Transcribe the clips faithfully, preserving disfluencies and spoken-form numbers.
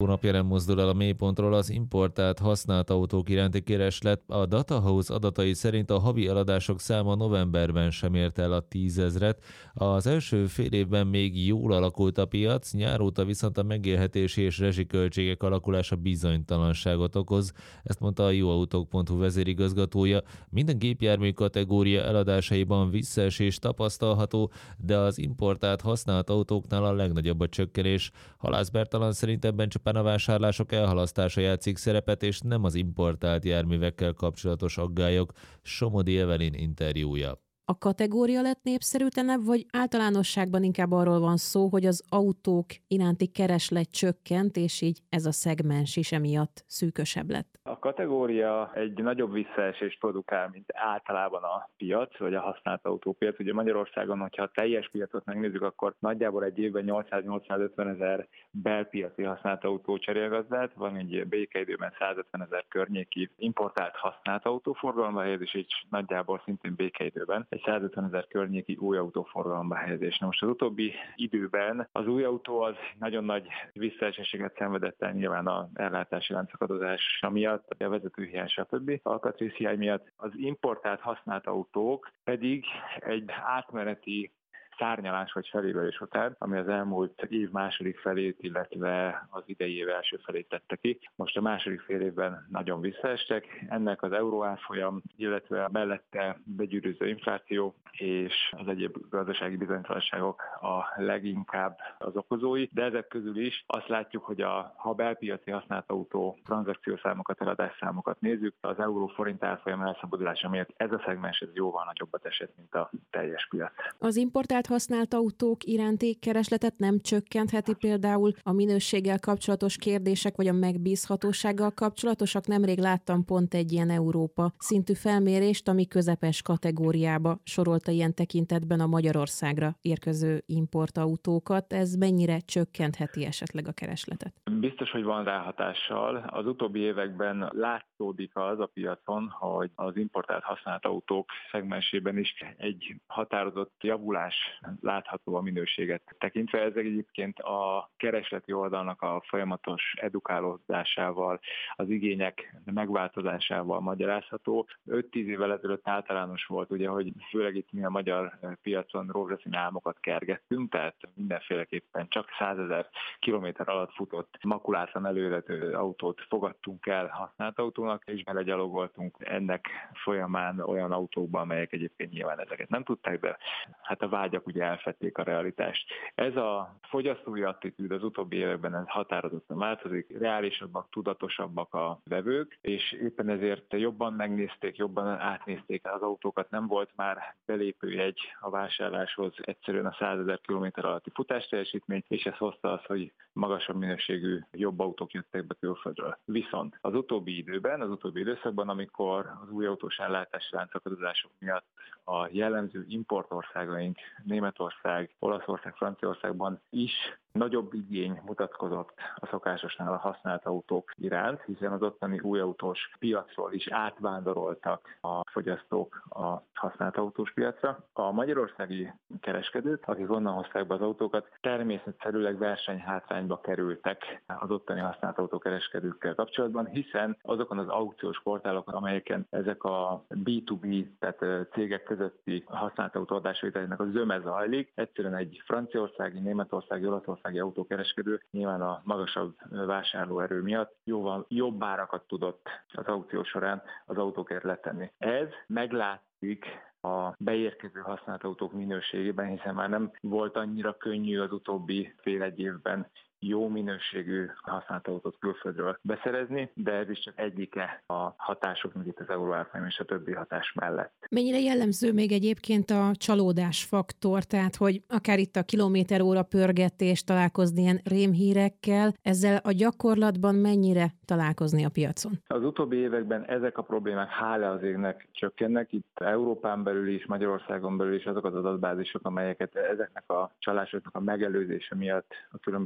Hónapja nem mozdul el a mélypontról az importált használt autók iránti kereslet. A Datahouse adatai szerint a havi eladások száma novemberben sem érte el a tízezret. Az első fél évben még jól alakult a piac, nyár óta viszont a megélhetési és rezsiköltségek alakulása bizonytalanságot okoz. Ezt mondta a jóautók pont hu vezérigazgatója. Minden gépjármű kategória eladásaiban visszaesés tapasztalható, de az importált használt autóknál a legnagyobb a csökkenés. Halász Bertalan szerint ebben csupán a vásárlások elhalasztása játszik szerepet, és nem az importált járművekkel kapcsolatos aggályok. Somodi Evelyn interjúja. A kategória lett népszerűtlenebb, vagy általánosságban inkább arról van szó, hogy az autók iránti kereslet csökkent, és így ez a szegmens is emiatt szűkösebb lett? A kategória egy nagyobb visszaesést produkál, mint általában a piac, vagy a használt autópiac. Ugye Magyarországon, hogyha a teljes piacot megnézzük, akkor nagyjából egy évben nyolcszáz-nyolcszázötven ezer belpiaci használt autó cserélgazdát, van egy békeidőben százötven ezer környéki importált használt autóforgalomba helyezés, és nagyjából szintén békeidőben egy százötven ezer környéki új autóforgalomba helyezés. Na most az utóbbi időben az új autó az nagyon nagy visszaeséséget szenvedett el nyilván az ellátási láncakadozása miatt, a vezetőhiány, stb. Alkatrészhiány miatt. Az importált használt autók pedig egy átmeneti szárnyalás vagy felévelés után, ami az elmúlt év második felét, illetve az idei év első felét tette ki. Most a második fél évben nagyon visszaestek. Ennek az euró árfolyam, illetve a mellette begyűrűző infláció és az egyéb gazdasági bizonytalanságok a leginkább az okozói, de ezek közül is azt látjuk, hogy a, ha belpiaci használt autó tranzakciószámokat, eladásszámokat nézzük, az euró-forint árfolyam elszabadulása miatt ez a szegmens ez jóval nagyobbat esett, mint a teljes piac. Az importált használt autók iránti keresletet nem csökkentheti például a minőséggel kapcsolatos kérdések, vagy a megbízhatósággal kapcsolatosak? Nemrég láttam pont egy ilyen Európa szintű felmérést, ami közepes kategóriába sorolta ilyen tekintetben a Magyarországra érkező importautókat. Ez mennyire csökkentheti esetleg a keresletet? Biztos, hogy van ráhatással. Az utóbbi években látszódik az a piacon, hogy az importált használt autók szegmensében is egy határozott javulás látható a minőséget tekintve. Ez egyébként a keresleti oldalnak a folyamatos edukálódásával, az igények megváltozásával magyarázható. öt-tíz évvel ezelőtt általános volt, ugye, hogy főleg itt mi a magyar piacon rózsaszín álmokat kergettünk, tehát mindenféleképpen csak százezer kilométer alatt futott makulátlan előrető autót fogadtunk el használt autónak, és belegyalogoltunk ennek folyamán olyan autókba, amelyek egyébként nyilván ezeket nem tudták, de hát a vágyak ugye elfedték a realitást. Ez a fogyasztói attitűd az utóbbi években ez határozottan változik, reálisabbak, tudatosabbak a vevők, és éppen ezért jobban megnézték, jobban átnézték az autókat. Nem volt már belépőjegy a vásárláshoz egyszerűen a százezer kilométer alatti futásteljesítmény, és ez hozta azt, hogy magasabb minőségű, jobb autók jöttek be külföldről. Viszont az utóbbi időben, az utóbbi időszakban, amikor az új autós ellátási láncakadozások miatt a jellemző importországaink, Németország, Olaszország, Franciaországban is nagyobb igény mutatkozott a szokásosnál a használt autók iránt, hiszen az ottani új autós piacról is átvándoroltak a fogyasztók a használt autós piacra. A magyarországi kereskedők, akik onnan hozták be az autókat, természetszerűleg versenyhátrányba kerültek az ottani használt autókereskedőkkel kapcsolatban, hiszen azokon az aukciós portálokon, amelyeken ezek a bé kettő bé, tehát cégek közötti használt autó adásvételének a zöme zajlik, egyszerűen egy franciaországi, németországi, olaszországi autókereskedő nyilván a magasabb vásárlóerő miatt jóval jobb árakat tudott az aukció során az autókért letenni. Ez meglátszik a beérkező használt autók minőségében, hiszen már nem volt annyira könnyű az utóbbi fél-egy évben jó minőségű használt autót külföldről beszerezni, de ez is csak egyike a hatásoknak itt az euróárfolyam és a többi hatás mellett. Mennyire jellemző még egyébként a csalódás faktor, tehát hogy akár itt a kilométeróra pörgetés, találkozni ilyen rémhírekkel, ezzel a gyakorlatban mennyire találkozni a piacon? Az utóbbi években ezek a problémák hála az égnek csökkennek, itt Európán belül is, Magyarországon belül is azok az adatbázisok, amelyeket ezeknek a csalásoknak a megelőzése miatt a különböző kormány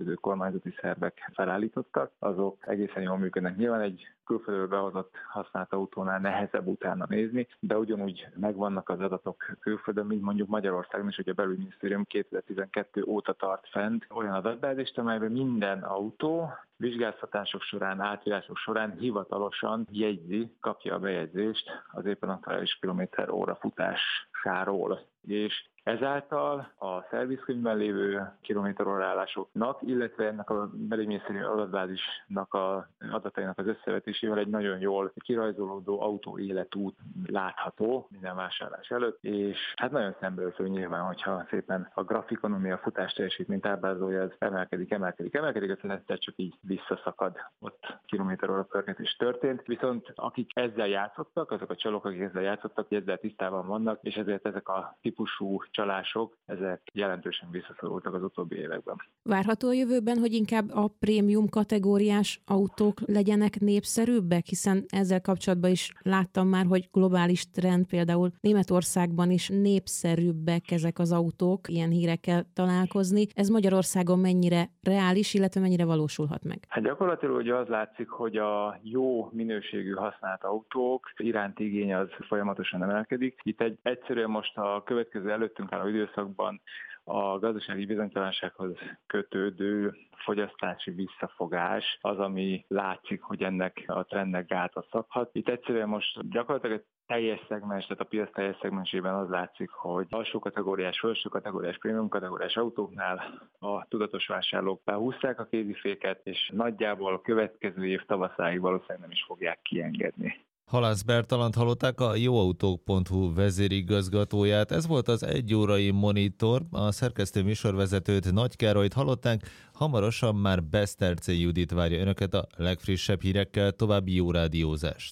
kormányzati szervek felállítottak, azok egészen jól működnek. Nyilván egy külföldről behozott használt autónál nehezebb utána nézni, de ugyanúgy megvannak az adatok külföldön, mint mondjuk Magyarországon is, hogy a belügyminisztérium kétezer-tizenkettő óta tart fent olyan adatbázist, amelyben minden autó vizsgáztatások során, átírások során hivatalosan jegyzi, kapja a bejegyzést az éppen aktuális kilométer óra futásáról. És ezáltal a szervizkönyvben lévő kilométerórálásoknak, illetve ennek a belügyminisztérium adatbázisnak a adatainak az összevetésével egy nagyon jól kirajzolódó autó életút látható minden vásárlás előtt, és hát nagyon szembeötlő nyilván, hogyha szépen a grafikon, ami a futás teljesítményt ábrázolja, ez emelkedik, emelkedik, emelkedik, aztán egyszer csak így visszaszakad, ott kilométeróra pörgetés történt. Viszont akik ezzel játszottak, azok a csalók, akik ezzel játszottak, ezzel tisztában vannak, és ezért ezek a típusú csalások, ezek jelentősen visszaszorultak az utóbbi években. Várható a jövőben, hogy inkább a prémium kategóriás autók legyenek népszerűbbek, hiszen ezzel kapcsolatban is láttam már, hogy globális trend, például Németországban is népszerűbbek ezek az autók, ilyen hírekkel találkozni. Ez Magyarországon mennyire reális, illetve mennyire valósulhat meg? Hát gyakorlatilag ugye az látszik, hogy a jó minőségű használt autók iránti igény az folyamatosan emelkedik. Itt egy egyszerűen most a következő előttünk álló időszakban a gazdasági bizonytalansághoz kötődő fogyasztási visszafogás az, ami látszik, hogy ennek a trendnek gátat szabhat. Itt egyszerűen most gyakorlatilag a teljes szegmens, tehát a piac teljes szegmensében az látszik, hogy alsó kategóriás, felső kategóriás, prémium kategóriás autóknál a tudatos vásárlók behúzták a kéziféket, és nagyjából a következő év tavaszáig valószínűleg nem is fogják kiengedni. Halász Bertalant hallották, a jóautók pont hu vezérigazgatóját. Ez volt az egyórai Monitor, a szerkesztő műsorvezetőt, Nagy Károlyt hallották. Hamarosan már Besztercé Judit várja önöket a legfrissebb hírekkel. További jó rádiózást!